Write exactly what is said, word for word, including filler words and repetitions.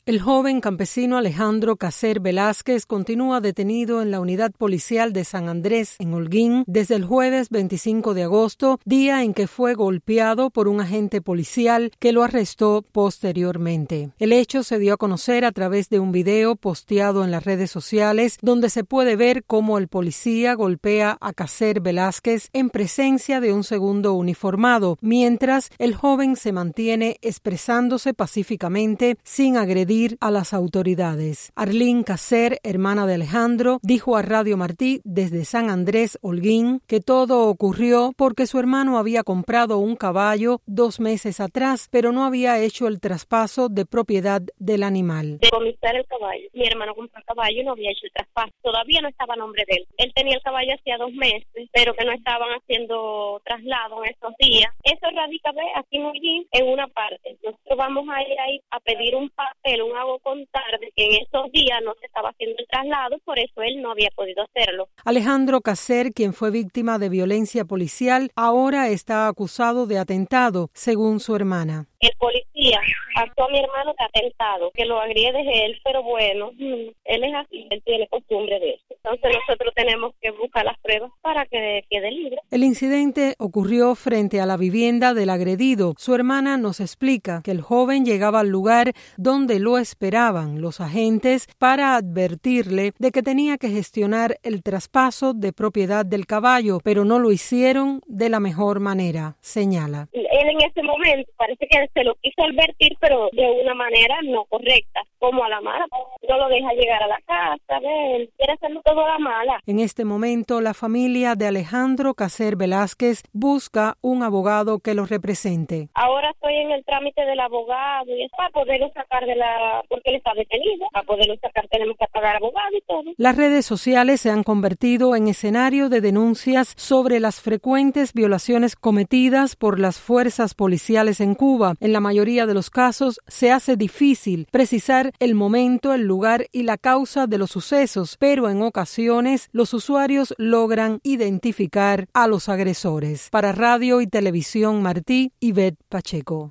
El joven campesino Alejandro Caser Velázquez continúa detenido en la unidad policial de San Andrés, en Holguín, desde el jueves veinticinco de agosto, día en que fue golpeado por un agente policial que lo arrestó posteriormente. El hecho se dio a conocer a través de un video posteado en las redes sociales, donde se puede ver cómo el policía golpea a Caser Velázquez en presencia de un segundo uniformado, mientras el joven se mantiene expresándose pacíficamente sin agredir a las autoridades. Arlene Caser, hermana de Alejandro, dijo a Radio Martí desde San Andrés, Holguín, que todo ocurrió porque su hermano había comprado un caballo dos meses atrás, pero no había hecho el traspaso de propiedad del animal. Decomisar el caballo. Mi hermano compró el caballo y no había hecho el traspaso. Todavía no estaba a nombre de él. Él tenía el caballo hacía dos meses, pero que no estaban haciendo traslado en esos días. Eso radica ve, aquí en Holguín, en una parte. Nosotros vamos a ir ahí a pedir un papel, un hago contar de que en esos días no se estaba haciendo el traslado, por eso él no había podido hacerlo. Alejandro Caser, quien fue víctima de violencia policial, ahora está acusado de atentado, según su hermana. El policía acusó a mi hermano de atentado, que lo agrede es él, pero bueno, él es así, él tiene costumbre de eso. Entonces nosotros tenemos que buscar las pruebas para que quede libre. El incidente ocurrió frente a la vivienda del agredido. Su hermana nos explica que el joven llegaba al lugar donde lo esperaban los agentes para advertirle de que tenía que gestionar el traspaso de propiedad del caballo, pero no lo hicieron de la mejor manera, señala. Él en ese momento parece que se lo quiso advertir, pero de una manera no correcta, como a la mala. No lo deja llegar a la casa, él quiere hacerlo todo a la mala. En este momento, la familia de Alejandro Caser Velázquez busca un abogado que lo represente. Ahora estoy en el trámite del abogado y es para poderlo sacar de la... porque él está detenido. Para poderlo sacar tenemos que pagar abogado y todo. Las redes sociales se han convertido en escenario de denuncias sobre las frecuentes violaciones cometidas por las fuerzas policiales en Cuba. En la mayoría de los casos se hace difícil precisar el momento, el lugar y la causa de los sucesos, pero en ocasiones los usuarios logran identificar a los agresores. Para Radio y Televisión Martí, Ivette Pacheco.